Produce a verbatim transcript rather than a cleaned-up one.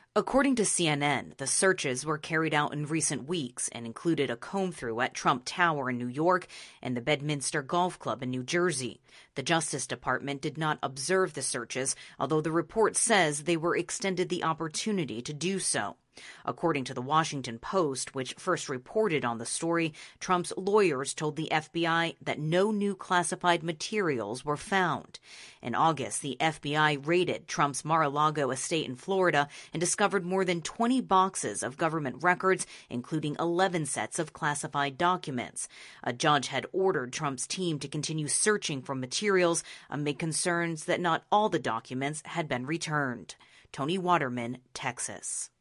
According to C N N, the searches were carried out in recent weeks and included a comb-through at Trump Tower in New York and the Bedminster Golf Club in New Jersey. The Justice Department did not observe the searches, although the report says they were extended the opportunity to do so. According to the Washington Post, which first reported on the story, Trump's lawyers told the F B I that no new classified materials were found. In August, the F B I raided Trump's Mar-a-Lago estate in Florida and discovered more than twenty boxes of government records, including eleven sets of classified documents. A judge had ordered Trump's team to continue searching for materials amid concerns that not all the documents had been returned. Tony Waterman, Texas.